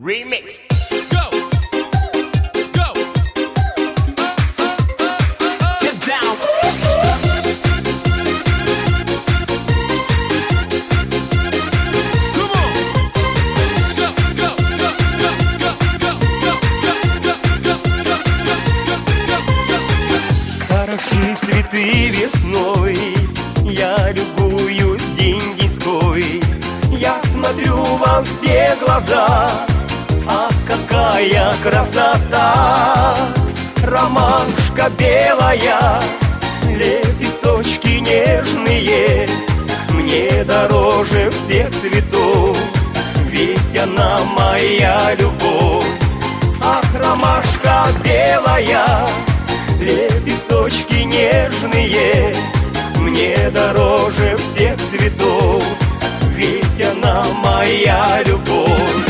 Remix. Go. Go. Get down. Come on. Go, go, go, go, go, go, go, go, go, go. Хороши цветы весной, я любуюсь день-деньской. Я смотрю во все глаза, ах, какая красота! Ромашка белая, лепесточки нежные, мне дороже всех цветов, ведь она моя любовь. Ах, ромашка белая, лепесточки нежные, мне дороже всех цветов, ведь она моя любовь.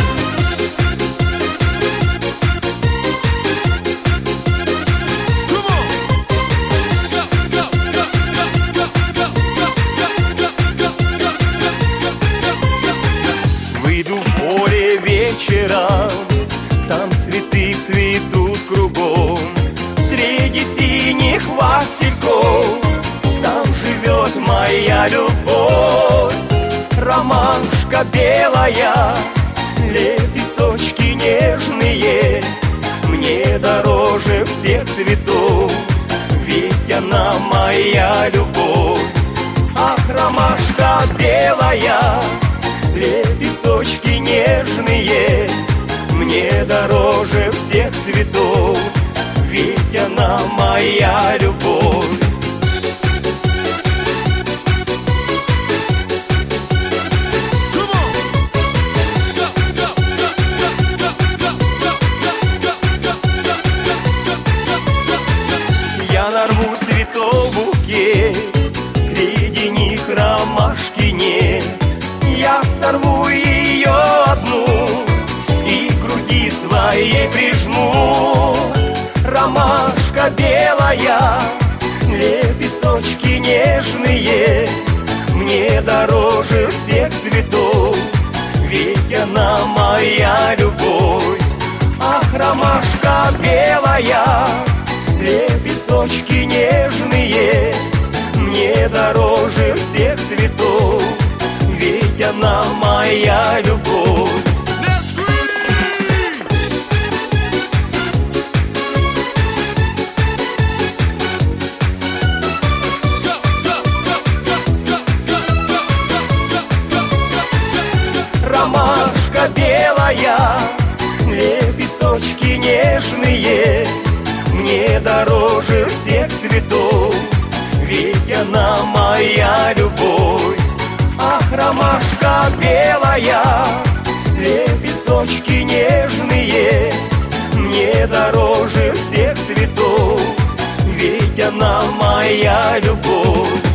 Выйду в поле вечером, там цветы цветут кругом. Среди синих васильков там живет моя любовь. Ромашка белая, лепесточки нежные, мне дороже всех цветов, ведь она моя любовь. Ах, ромашка белая, лепесточки нежные, мне дороже всех цветов, ведь она моя любовь. Я нарву цветов букет, среди них ромашки нет. Я сорву ее одну и к груди своей прижму. Ромашка белая, лепесточки нежные, мне дороже всех цветов, ведь она моя любовь. Ах, ромашка белая, лепесточки нежные, мне дороже всех цветов, ведь она моя любовь. Ромашка белая, лепесточки нежные, мне дороже всех цветов, ведь она моя любовь. Ах, ромашка белая, лепесточки нежные, мне дороже всех цветов, ведь она моя любовь.